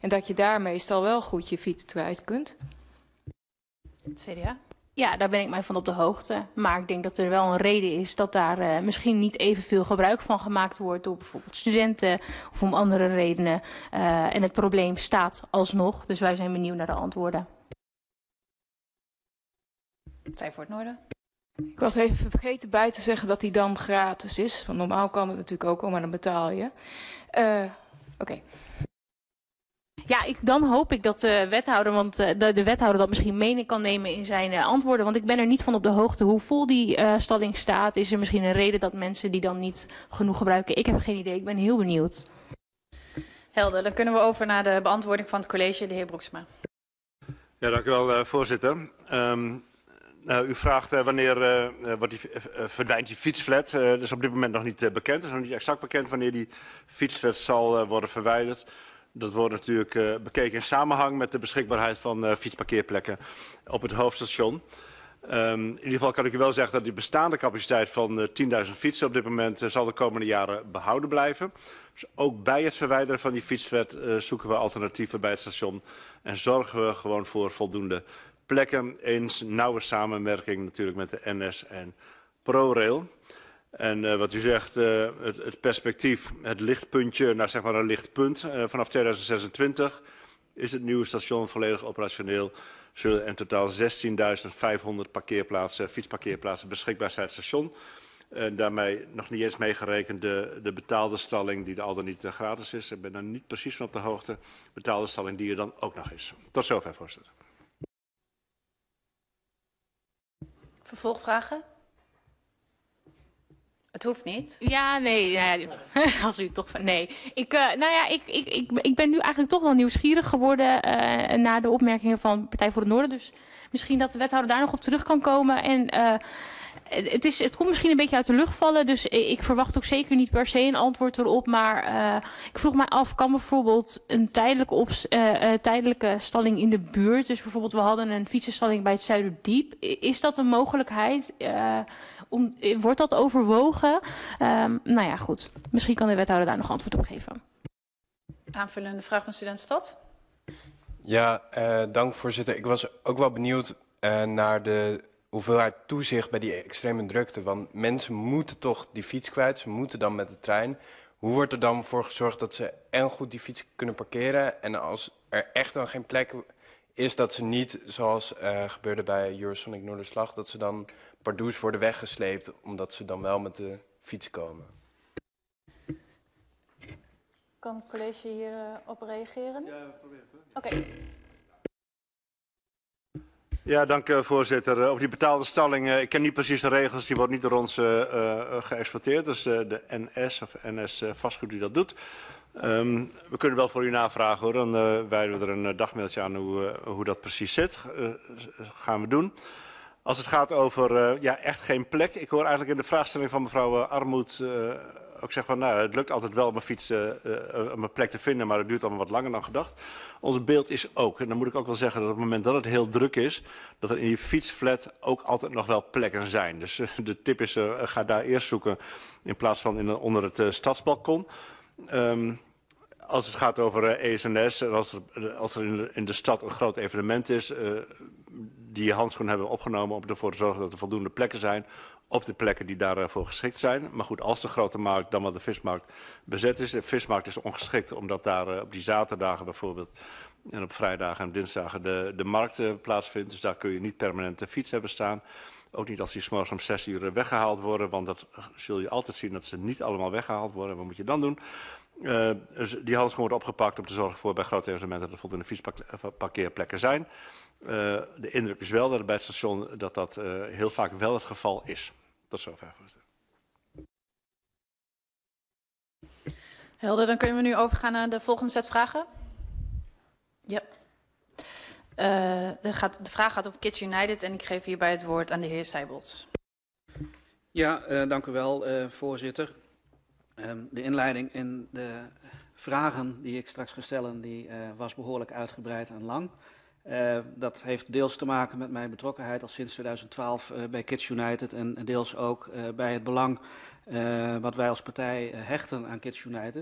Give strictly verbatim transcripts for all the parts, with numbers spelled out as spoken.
En dat je daar meestal wel goed je fiets kwijt kunt. C D A? Ja, daar ben ik mij van op de hoogte. Maar ik denk dat er wel een reden is dat daar uh, misschien niet evenveel gebruik van gemaakt wordt door bijvoorbeeld studenten of om andere redenen. Uh, en het probleem staat alsnog. Dus wij zijn benieuwd naar de antwoorden. Partij voor het Noorden. Ik was even vergeten bij te zeggen dat die dan gratis is. Want normaal kan het natuurlijk ook al, maar dan betaal je. Uh, Oké. Okay. Ja, ik, dan hoop ik dat de wethouder, want uh, de, de wethouder dat misschien mening kan nemen in zijn uh, antwoorden. Want ik ben er niet van op de hoogte hoe vol die uh, stalling staat. Is er misschien een reden dat mensen die dan niet genoeg gebruiken? Ik heb geen idee, ik ben heel benieuwd. Helder, dan kunnen we over naar de beantwoording van het college, de heer Broeksma. Ja, dank u wel, uh, voorzitter. Um, nou, u vraagt uh, wanneer uh, wordt die, uh, verdwijnt die fietsflat. Uh, dat is op dit moment nog niet uh, bekend. Het is nog niet exact bekend wanneer die fietsflat zal uh, worden verwijderd. Dat wordt natuurlijk uh, bekeken in samenhang met de beschikbaarheid van uh, fietsparkeerplekken op het hoofdstation. Um, in ieder geval kan ik u wel zeggen dat die bestaande capaciteit van uh, tienduizend fietsen op dit moment uh, zal de komende jaren behouden blijven. Dus ook bij het verwijderen van die fietsflat uh, zoeken we alternatieven bij het station en zorgen we gewoon voor voldoende plekken. Eens nauwe samenwerking natuurlijk met de N S en ProRail. En uh, wat u zegt, uh, het, het perspectief, het lichtpuntje naar zeg maar een lichtpunt. Uh, vanaf tweeduizend zesentwintig is het nieuwe station volledig operationeel. Zullen in totaal zestienduizend vijfhonderd parkeerplaatsen, fietsparkeerplaatsen beschikbaar zijn het station. En daarmee nog niet eens meegerekend de, de betaalde stalling die er al dan niet uh, gratis is. Ik ben daar niet precies van op de hoogte. Betaalde stalling die er dan ook nog is. Tot zover, voorzitter. Vervolgvragen? Het hoeft niet. Ja, nee, ja, als u toch van nee. Ik, uh, nou ja, ik, ik, ik, ik ben nu eigenlijk toch wel nieuwsgierig geworden uh, naar de opmerkingen van Partij voor het Noorden. Dus misschien dat de wethouder daar nog op terug kan komen. En uh, het, is, het komt misschien een beetje uit de lucht vallen. Dus ik verwacht ook zeker niet per se een antwoord erop. Maar uh, ik vroeg mij af, kan bijvoorbeeld een tijdelijke, ops, uh, uh, tijdelijke stalling in de buurt. Dus bijvoorbeeld we hadden een fietsenstalling bij het Zuiderdiep. Is dat een mogelijkheid? Uh, Om, wordt dat overwogen? Um, nou ja, goed. Misschien kan de wethouder daar nog antwoord op geven. Aanvullende vraag van student Stad. Ja, uh, dank voorzitter. Ik was ook wel benieuwd uh, naar de hoeveelheid toezicht bij die extreme drukte. Want mensen moeten toch die fiets kwijt. Ze moeten dan met de trein. Hoe wordt er dan voor gezorgd dat ze en goed die fiets kunnen parkeren? En als er echt dan geen plek is, dat ze niet, zoals uh, gebeurde bij Eurosonic Noorderslag, dat ze dan pardoes worden weggesleept, omdat ze dan wel met de fiets komen. Kan het college hierop uh, reageren? Ja, probeer het. Oké. Okay. Ja, dank uh, voorzitter. Uh, over die betaalde stalling, uh, ik ken niet precies de regels, die wordt niet door ons uh, uh, geëxploiteerd. Dus uh, de N S of N S uh, vastgoed die dat doet. Um, we kunnen wel voor u navragen hoor, dan uh, wijden we er een uh, dagmailtje aan hoe, uh, hoe dat precies zit. Uh, gaan we doen. Als het gaat over uh, ja, echt geen plek. Ik hoor eigenlijk in de vraagstelling van mevrouw uh, Armoed uh, ook zeggen van nou, het lukt altijd wel om een fiets, uh, uh, om een plek te vinden, maar het duurt allemaal wat langer dan gedacht. Ons beeld is ook, en dan moet ik ook wel zeggen dat op het moment dat het heel druk is, dat er in die fietsflat ook altijd nog wel plekken zijn. Dus uh, de tip is, uh, ga daar eerst zoeken in plaats van in, onder het uh, stadsbalkon. Um, als het gaat over uh, E S N S en als er, als er in, de, in de stad een groot evenement is, uh, die handschoen hebben opgenomen om ervoor te zorgen dat er voldoende plekken zijn op de plekken die daarvoor geschikt zijn. Maar goed, als de grote markt, dan wel de vismarkt, bezet is. De vismarkt is ongeschikt omdat daar uh, op die zaterdagen bijvoorbeeld en op vrijdagen en dinsdagen de, de markt uh, plaatsvindt. Dus daar kun je niet permanent de fiets hebben staan. Ook niet als die 's morgens om zes uur weggehaald worden, want dat zul je altijd zien dat ze niet allemaal weggehaald worden. Wat moet je dan doen? Uh, dus die handschoen wordt opgepakt om te zorgen voor bij grote evenementen dat er voldoende fietsparkeerplekken zijn. Uh, de indruk is wel dat bij het station dat dat uh, heel vaak wel het geval is. Tot zover, voorzitter. Helder, dan kunnen we nu overgaan naar de volgende set vragen. Ja. Uh, de, gaat, de vraag gaat over Kids United en ik geef hierbij het woord aan de heer Seibold. Ja, uh, dank u wel, uh, voorzitter. Um, de inleiding en de vragen die ik straks ga stellen, die uh, was behoorlijk uitgebreid en lang. Uh, dat heeft deels te maken met mijn betrokkenheid al sinds tweeduizend twaalf uh, bij Kids United en deels ook uh, bij het belang uh, wat wij als partij uh, hechten aan Kids United.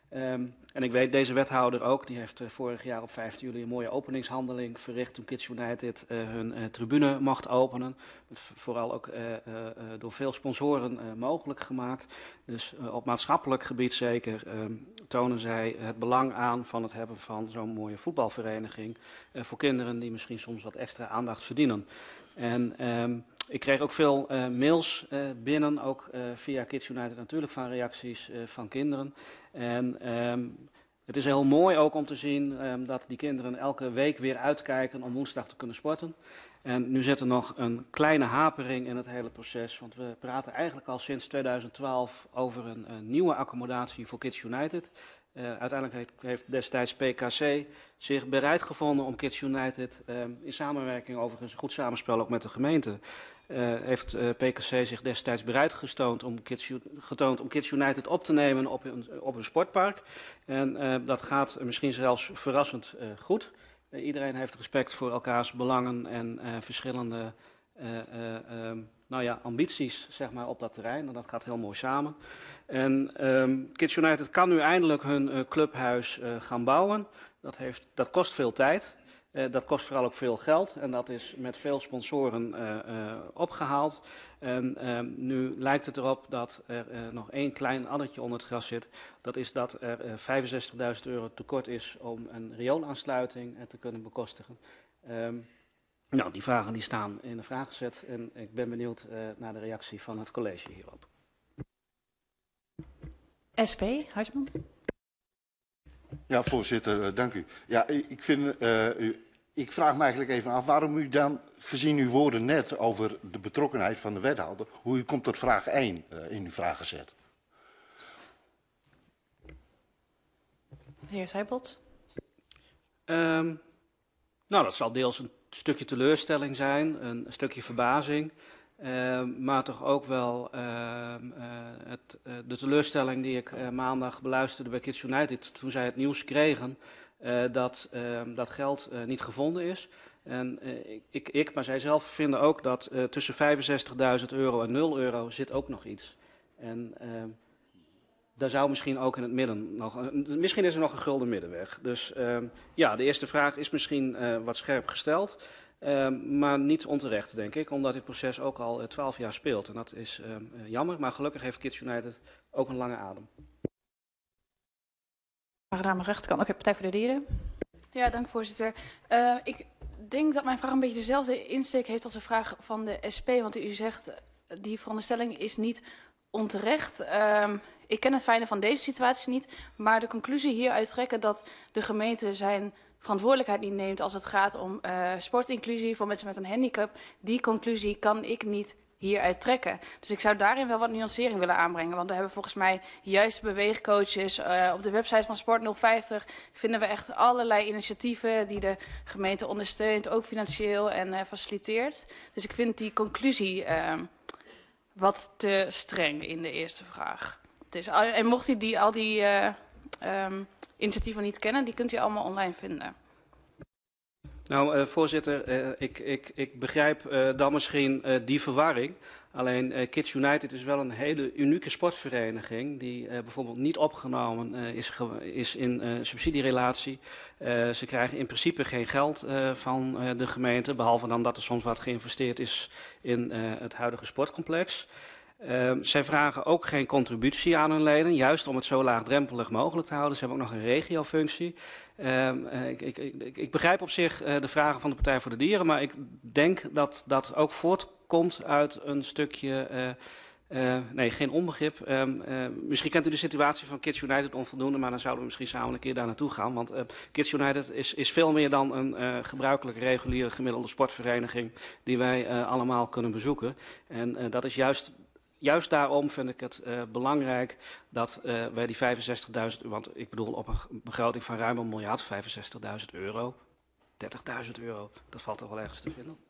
Um, en ik weet deze wethouder ook, die heeft uh, vorig jaar op vijftien juli een mooie openingshandeling verricht toen Kids United uh, hun uh, tribune mocht openen. Met vooral ook uh, uh, door veel sponsoren uh, mogelijk gemaakt. Dus uh, op maatschappelijk gebied zeker um, tonen zij het belang aan van het hebben van zo'n mooie voetbalvereniging uh, voor kinderen die misschien soms wat extra aandacht verdienen. En um, ik kreeg ook veel uh, mails uh, binnen, ook uh, via Kids United natuurlijk, van reacties uh, van kinderen. En um, het is heel mooi ook om te zien um, dat die kinderen elke week weer uitkijken om woensdag te kunnen sporten. En nu zit er nog een kleine hapering in het hele proces, want we praten eigenlijk al sinds tweeduizend twaalf over een, een nieuwe accommodatie voor Kids United. Uh, uiteindelijk heeft, heeft destijds P K C zich bereid gevonden om Kids United, uh, in samenwerking overigens goed samenspel ook met de gemeente, uh, heeft uh, P K C zich destijds bereid getoond om, Kids, getoond om Kids United op te nemen op een, op een sportpark. En uh, dat gaat misschien zelfs verrassend uh, goed. Uh, iedereen heeft respect voor elkaars belangen en uh, verschillende uh, uh, um, nou ja, ambities zeg maar, op dat terrein. En dat gaat heel mooi samen. En um, Kids United kan nu eindelijk hun uh, clubhuis uh, gaan bouwen. Dat, heeft, dat kost veel tijd. Uh, dat kost vooral ook veel geld. En dat is met veel sponsoren uh, uh, opgehaald. En um, nu lijkt het erop dat er uh, nog één klein addertje onder het gras zit. Dat is dat er uh, vijfenzestigduizend euro tekort is om een rioolaansluiting uh, te kunnen bekostigen. Um, nou, die vragen die staan in de vraaggezet. En ik ben benieuwd uh, naar de reactie van het college hierop. S P, Huisman. Ja, voorzitter, dank u. Ja, ik, vind, uh, u, ik vraag me eigenlijk even af waarom u dan, gezien uw woorden net over de betrokkenheid van de wethouder, hoe u komt tot vraag één uh, in uw vraaggezet. De heer Seibold. Um, nou, dat zal deels een stukje teleurstelling zijn, een stukje verbazing. Uh, maar toch ook wel uh, uh, het, uh, de teleurstelling die ik uh, maandag beluisterde bij Kids United toen zij het nieuws kregen uh, dat uh, dat geld uh, niet gevonden is. En uh, ik, ik, maar zij zelf vinden ook dat uh, tussen vijfenzestigduizend euro en nul euro zit ook nog iets. En uh, daar zou misschien ook in het midden nog, uh, misschien is er nog een gulden middenweg. Dus uh, ja, de eerste vraag is misschien uh, wat scherp gesteld. Uh, maar niet onterecht, denk ik, omdat dit proces ook al twaalf uh, jaar speelt. En dat is uh, uh, jammer, maar gelukkig heeft Kids United ook een lange adem. Aan mijn rechterkant. Oké, Partij voor de Dieren. Ja, dank voorzitter. Uh, ik denk dat mijn vraag een beetje dezelfde insteek heeft als de vraag van de S P. Want u zegt, die veronderstelling is niet onterecht. Uh, ik ken het fijne van deze situatie niet, maar de conclusie hieruit trekken dat de gemeente zijn verantwoordelijkheid niet neemt als het gaat om uh, sportinclusie voor mensen met een handicap. Die conclusie kan ik niet hieruit trekken. Dus ik zou daarin wel wat nuancering willen aanbrengen. Want we hebben volgens mij juist beweegcoaches. Uh, op de website van Sport nul vijftig vinden we echt allerlei initiatieven die de gemeente ondersteunt, ook financieel en uh, faciliteert. Dus ik vind die conclusie uh, wat te streng in de eerste vraag. Dus, en mocht u die, al die uh, um, initiatieven niet kennen, die kunt u allemaal online vinden. Nou, uh, voorzitter, uh, ik, ik, ik begrijp uh, dan misschien uh, die verwarring. Alleen uh, Kids United is wel een hele unieke sportvereniging die uh, bijvoorbeeld niet opgenomen uh, is, is in uh, subsidierelatie. Uh, ze krijgen in principe geen geld uh, van uh, de gemeente, behalve dan dat er soms wat geïnvesteerd is in uh, het huidige sportcomplex. Uh, zij vragen ook geen contributie aan hun leden, juist om het zo laagdrempelig mogelijk te houden. Ze hebben ook nog een regiofunctie. Uh, ik, ik, ik, ik begrijp op zich uh, de vragen van de Partij voor de Dieren, maar ik denk dat dat ook voortkomt uit een stukje, uh, uh, nee, geen onbegrip. Uh, uh, misschien kent u de situatie van Kids United onvoldoende, maar dan zouden we misschien samen een keer daar naartoe gaan. Want uh, Kids United is, is veel meer dan een uh, gebruikelijke, reguliere, gemiddelde sportvereniging die wij uh, allemaal kunnen bezoeken. En uh, dat is juist... Juist daarom vind ik het uh, belangrijk dat uh, wij die vijfenzestigduizend, want ik bedoel op een begroting van ruim een miljard, vijfenzestigduizend euro, dertigduizend euro, dat valt toch wel ergens te vinden.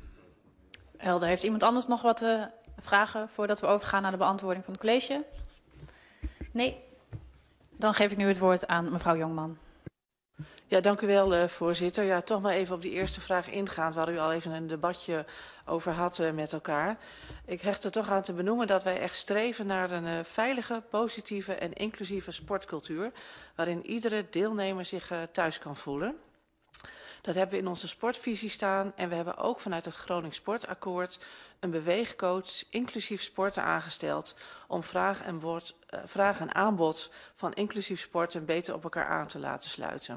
Helder, heeft iemand anders nog wat uh, vragen voordat we overgaan naar de beantwoording van het college? Nee? Dan geef ik nu het woord aan mevrouw Jongman. Ja, dank u wel, uh, voorzitter. Ja, toch maar even op die eerste vraag ingaand, waar u al even een debatje over had uh, met elkaar. Ik hecht er toch aan te benoemen dat wij echt streven naar een uh, veilige, positieve en inclusieve sportcultuur, waarin iedere deelnemer zich uh, thuis kan voelen. Dat hebben we in onze sportvisie staan en we hebben ook vanuit het Gronings Sportakkoord een beweegcoach inclusief sporten aangesteld om vraag en, bod, uh, vraag en aanbod van inclusief sporten beter op elkaar aan te laten sluiten.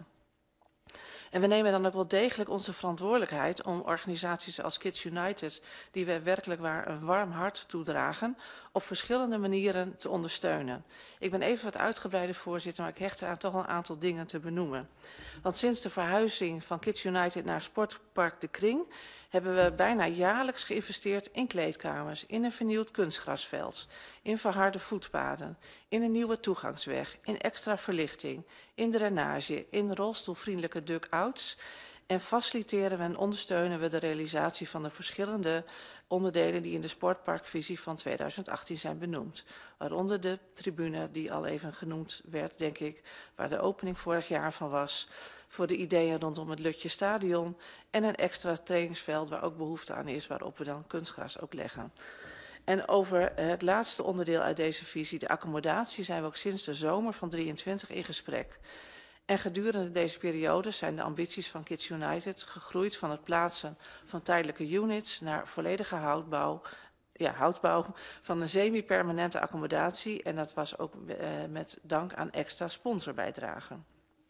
En we nemen dan ook wel degelijk onze verantwoordelijkheid om organisaties als Kids United, die we werkelijk waar een warm hart toedragen, op verschillende manieren te ondersteunen. Ik ben even wat uitgebreider, voorzitter, maar ik hecht eraan toch een aantal dingen te benoemen. Want sinds de verhuizing van Kids United naar Sportpark De Kring hebben we bijna jaarlijks geïnvesteerd in kleedkamers, in een vernieuwd kunstgrasveld, in verharde voetpaden, in een nieuwe toegangsweg, in extra verlichting, in drainage, in rolstoelvriendelijke duck-outs. En faciliteren we en ondersteunen we de realisatie van de verschillende onderdelen die in de sportparkvisie van tweeduizend achttien zijn benoemd. Waaronder de tribune die al even genoemd werd, denk ik, waar de opening vorig jaar van was. Voor de ideeën rondom het Lutje Stadion en een extra trainingsveld waar ook behoefte aan is, waarop we dan kunstgras ook leggen. En over het laatste onderdeel uit deze visie, de accommodatie, zijn we ook sinds de zomer van drieëntwintig in gesprek. En gedurende deze periode zijn de ambities van Kids United gegroeid van het plaatsen van tijdelijke units naar volledige houtbouw, ja, houtbouw van een semi-permanente accommodatie. En dat was ook uh, met dank aan extra sponsorbijdragen.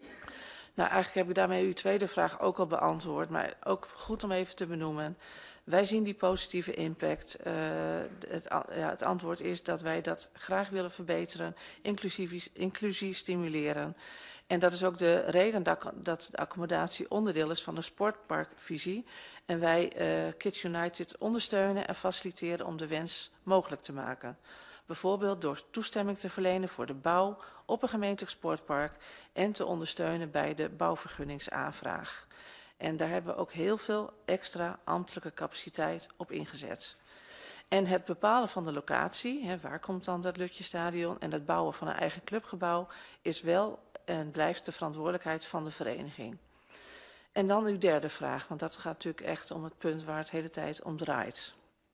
Nou, eigenlijk heb ik daarmee uw tweede vraag ook al beantwoord, maar ook goed om even te benoemen. Wij zien die positieve impact. Uh, het, ja, het antwoord is dat wij dat graag willen verbeteren, inclusief, inclusie stimuleren. En dat is ook de reden dat, dat de accommodatie onderdeel is van de sportparkvisie. En wij uh, Kids United ondersteunen en faciliteren om de wens mogelijk te maken. Bijvoorbeeld door toestemming te verlenen voor de bouw op een gemeentelijk sportpark en te ondersteunen bij de bouwvergunningsaanvraag. En daar hebben we ook heel veel extra ambtelijke capaciteit op ingezet. En het bepalen van de locatie, hè, waar komt dan dat Lutje Stadion, en het bouwen van een eigen clubgebouw is wel en blijft de verantwoordelijkheid van de vereniging. En dan uw derde vraag, want dat gaat natuurlijk echt om het punt waar het de hele tijd om draait.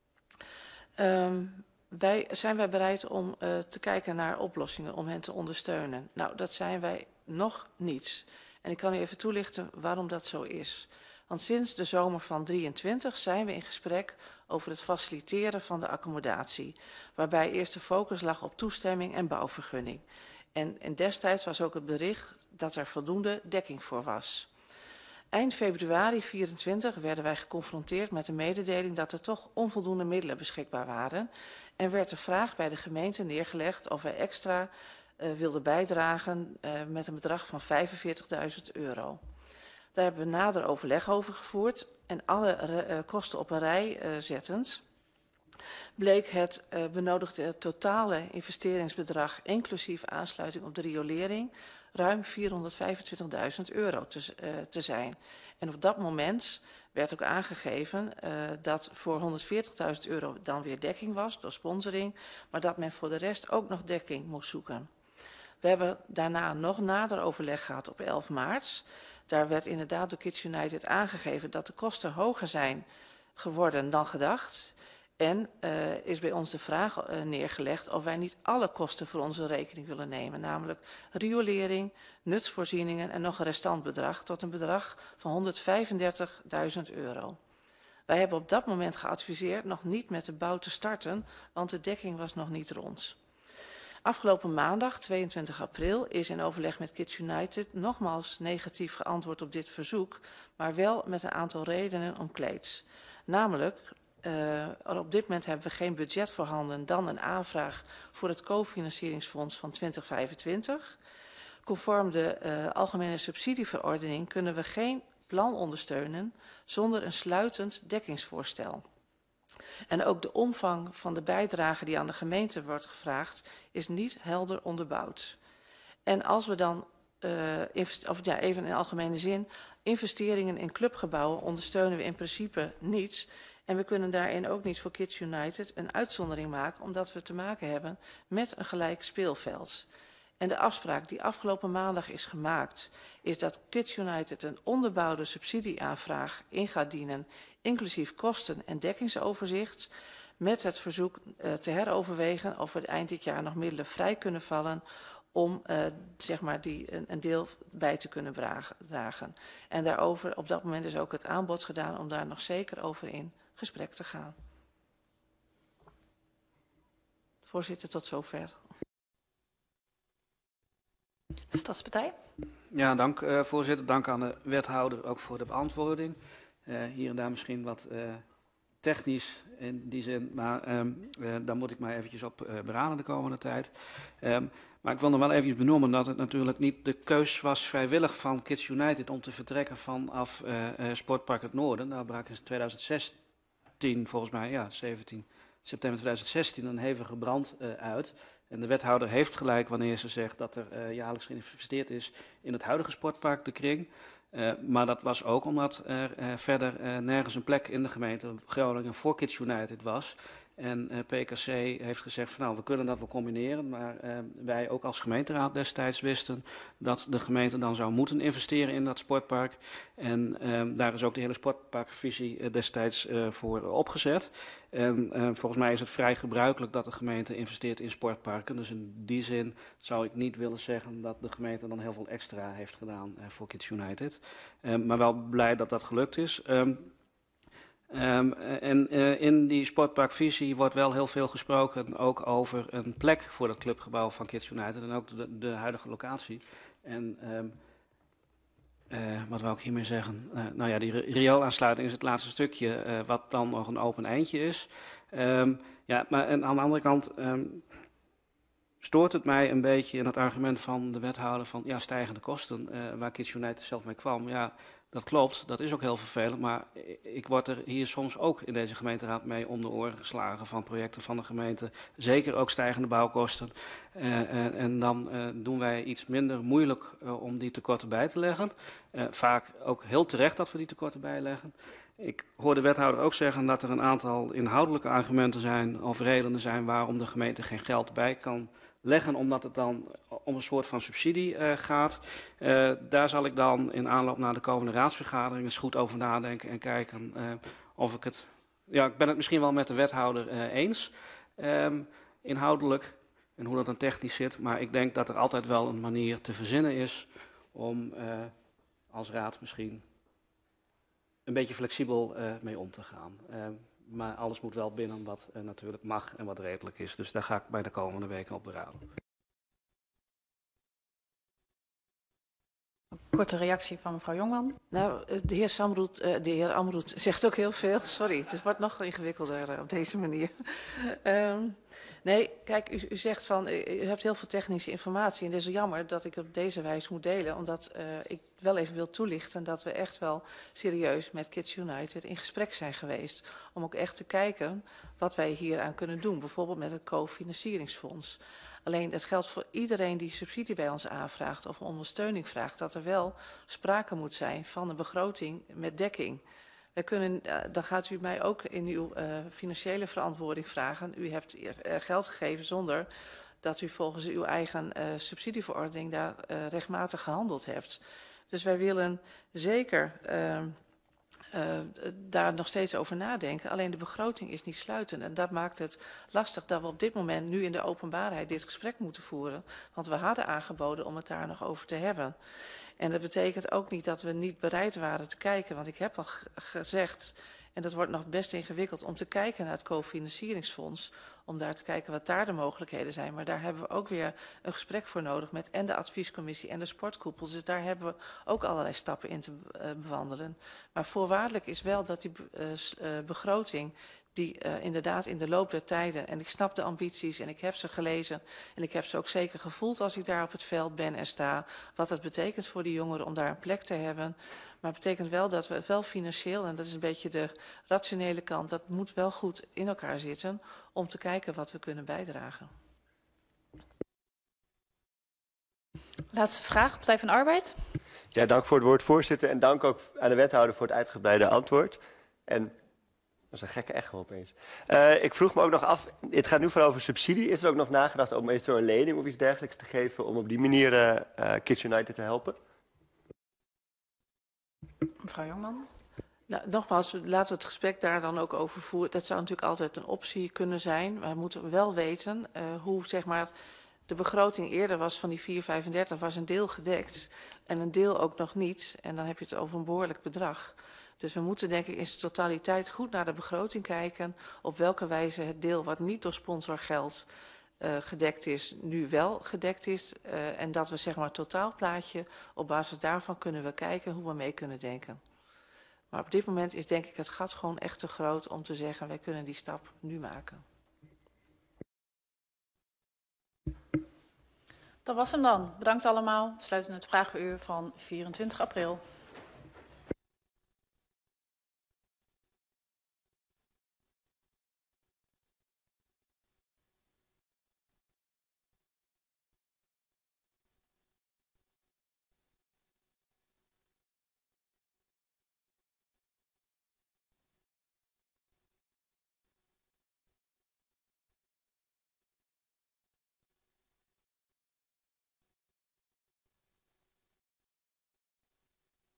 Um, wij, zijn wij bereid om uh, te kijken naar oplossingen om hen te ondersteunen? Nou, dat zijn wij nog niet. En ik kan u even toelichten waarom dat zo is. Want sinds de zomer van drieëntwintig zijn we in gesprek over het faciliteren van de accommodatie, waarbij eerst de focus lag op toestemming en bouwvergunning. En, en destijds was ook het bericht dat er voldoende dekking voor was. Eind februari vierentwintig werden wij geconfronteerd met de mededeling dat er toch onvoldoende middelen beschikbaar waren. En werd de vraag bij de gemeente neergelegd of wij extra uh, wilden bijdragen uh, met een bedrag van vijfenveertigduizend euro. Daar hebben we nader overleg over gevoerd en alle uh, kosten op een rij uh, zettend bleek het uh, benodigde totale investeringsbedrag inclusief aansluiting op de riolering ruim vierhonderdvijfentwintigduizend euro te, uh, te zijn. En op dat moment werd ook aangegeven uh, dat voor honderdveertigduizend euro dan weer dekking was door sponsoring, maar dat men voor de rest ook nog dekking moest zoeken. We hebben daarna nog nader overleg gehad op elf maart. Daar werd inderdaad door Kids United aangegeven dat de kosten hoger zijn geworden dan gedacht. En uh, is bij ons de vraag uh, neergelegd of wij niet alle kosten voor onze rekening willen nemen. Namelijk riolering, nutsvoorzieningen en nog een restantbedrag tot een bedrag van honderdvijfendertigduizend euro. Wij hebben op dat moment geadviseerd nog niet met de bouw te starten, want de dekking was nog niet rond. Afgelopen maandag, tweeëntwintig april, is in overleg met Kids United nogmaals negatief geantwoord op dit verzoek, maar wel met een aantal redenen omkleed. Namelijk, uh, op dit moment hebben we geen budget voorhanden dan een aanvraag voor het cofinancieringsfonds van twintig vijfentwintig. Conform de uh, algemene subsidieverordening kunnen we geen plan ondersteunen zonder een sluitend dekkingsvoorstel. En ook de omvang van de bijdrage die aan de gemeente wordt gevraagd is niet helder onderbouwd. En als we dan, uh, of ja, even in algemene zin, investeringen in clubgebouwen ondersteunen we in principe niet. En we kunnen daarin ook niet voor Kids United een uitzondering maken, omdat we te maken hebben met een gelijk speelveld. En de afspraak die afgelopen maandag is gemaakt, is dat Kids United een onderbouwde subsidieaanvraag in gaat dienen, inclusief kosten- en dekkingsoverzicht, met het verzoek uh, te heroverwegen of er eind dit jaar nog middelen vrij kunnen vallen om uh, zeg maar die, een, een deel bij te kunnen dragen. En daarover op dat moment is ook het aanbod gedaan om daar nog zeker over in gesprek te gaan. Voorzitter, tot zover. De Stadspartij. Ja, dank uh, voorzitter. Dank aan de wethouder ook voor de beantwoording. Uh, hier en daar misschien wat uh, technisch in die zin, maar um, uh, daar moet ik mij eventjes op uh, beraden de komende tijd. Um, maar ik wil nog wel even benoemen dat het natuurlijk niet de keus was vrijwillig van Kids United om te vertrekken vanaf uh, uh, Sportpark het Noorden. Daar brak in twintig zestien, volgens mij, ja, zeventien september twintig zestien een hevige brand uh, uit. En de wethouder heeft gelijk wanneer ze zegt dat er uh, jaarlijks geïnvesteerd is in het huidige sportpark De Kring. Uh, maar dat was ook omdat er uh, verder uh, nergens een plek in de gemeente Groningen voor Kids United was. En uh, P K C heeft gezegd van nou, we kunnen dat wel combineren. Maar uh, wij ook als gemeenteraad destijds wisten dat de gemeente dan zou moeten investeren in dat sportpark. En uh, daar is ook de hele sportparkvisie uh, destijds uh, voor opgezet. En uh, volgens mij is het vrij gebruikelijk dat de gemeente investeert in sportparken. Dus in die zin zou ik niet willen zeggen dat de gemeente dan heel veel extra heeft gedaan uh, voor Kids United. Uh, maar wel blij dat dat gelukt is. Um, Um, en uh, in die sportparkvisie wordt wel heel veel gesproken ook over een plek voor het clubgebouw van Kids United en ook de, de huidige locatie. En um, uh, wat wou ik hiermee zeggen? Uh, nou ja, die rioolaansluiting is het laatste stukje uh, wat dan nog een open eindje is. Um, ja, maar en aan de andere kant um, stoort het mij een beetje in het argument van de wethouder van ja, stijgende kosten, uh, waar Kids United zelf mee kwam. Ja, dat klopt, dat is ook heel vervelend, maar ik word er hier soms ook in deze gemeenteraad mee om de oren geslagen van projecten van de gemeente. Zeker ook stijgende bouwkosten. Uh, uh, en dan uh, doen wij iets minder moeilijk uh, om die tekorten bij te leggen. Uh, vaak ook heel terecht dat we die tekorten bijleggen. Ik hoor de wethouder ook zeggen dat er een aantal inhoudelijke argumenten zijn of redenen zijn waarom de gemeente geen geld bij kan leggen, omdat het dan om een soort van subsidie uh, gaat. Uh, daar zal ik dan in aanloop naar de komende raadsvergadering eens goed over nadenken en kijken uh, of ik het... Ja, ik ben het misschien wel met de wethouder uh, eens, um, inhoudelijk, en hoe dat dan technisch zit. Maar ik denk dat er altijd wel een manier te verzinnen is om uh, als raad misschien een beetje flexibel uh, mee om te gaan. Uh, Maar alles moet wel binnen wat uh, natuurlijk mag en wat redelijk is. Dus daar ga ik bij de komende weken op beraden. Korte reactie van mevrouw Jongman. Nou, de heer Samroet, uh, de heer Amroet zegt ook heel veel. Sorry, het wordt nog ingewikkelder uh, op deze manier. um, nee, kijk, u, u zegt van, u, u hebt heel veel technische informatie. En het is jammer dat ik op deze wijze moet delen. Omdat uh, ik wel even wil toelichten dat we echt wel serieus met Kids United in gesprek zijn geweest. Om ook echt te kijken wat wij hieraan kunnen doen. Bijvoorbeeld met het co-financieringsfonds. Alleen het geldt voor iedereen die subsidie bij ons aanvraagt of ondersteuning vraagt, dat er wel sprake moet zijn van een begroting met dekking. Wij kunnen, uh, dan gaat u mij ook in uw uh, financiële verantwoording vragen. U hebt uh, geld gegeven zonder dat u volgens uw eigen uh, subsidieverordening daar uh, rechtmatig gehandeld hebt. Dus wij willen zeker uh, uh, daar nog steeds over nadenken. Alleen de begroting is niet sluitend. En dat maakt het lastig dat we op dit moment nu in de openbaarheid dit gesprek moeten voeren. Want we hadden aangeboden om het daar nog over te hebben. En dat betekent ook niet dat we niet bereid waren te kijken. Want ik heb al gezegd, en dat wordt nog best ingewikkeld, om te kijken naar het cofinancieringsfonds. Om daar te kijken wat daar de mogelijkheden zijn. Maar daar hebben we ook weer een gesprek voor nodig met en de adviescommissie en de sportkoepels. Dus daar hebben we ook allerlei stappen in te uh, bewandelen. Maar voorwaardelijk is wel dat die uh, uh, begroting, die uh, inderdaad in de loop der tijden, en ik snap de ambities en ik heb ze gelezen en ik heb ze ook zeker gevoeld als ik daar op het veld ben en sta, wat het betekent voor die jongeren om daar een plek te hebben. Maar het betekent wel dat we wel financieel, en dat is een beetje de rationele kant, dat moet wel goed in elkaar zitten om te kijken wat we kunnen bijdragen. Laatste vraag, Partij van de Arbeid. Ja, dank voor het woord, voorzitter. En dank ook aan de wethouder voor het uitgebreide antwoord. En Dat is een gekke echo opeens. Uh, ik vroeg me ook nog af, het gaat nu vooral over subsidie. Is er ook nog nagedacht om eventueel een lening of iets dergelijks te geven om op die manier uh, uh, Kids United te helpen? Mevrouw Jongman. Nou, nogmaals, laten we het gesprek daar dan ook over voeren. Dat zou natuurlijk altijd een optie kunnen zijn. Maar we moeten wel weten uh, hoe, zeg maar, de begroting eerder was van die vier komma vijfendertig was een deel gedekt en een deel ook nog niet. En dan heb je het over een behoorlijk bedrag. Dus we moeten denk ik in zijn totaliteit goed naar de begroting kijken. Op welke wijze het deel wat niet door sponsorgeld uh, gedekt is, nu wel gedekt is. Uh, en dat we zeg maar het totaalplaatje, op basis daarvan kunnen we kijken hoe we mee kunnen denken. Maar op dit moment is denk ik het gat gewoon echt te groot om te zeggen wij kunnen die stap nu maken. Dat was hem dan. Bedankt allemaal. We sluiten het vragenuur van vierentwintig april.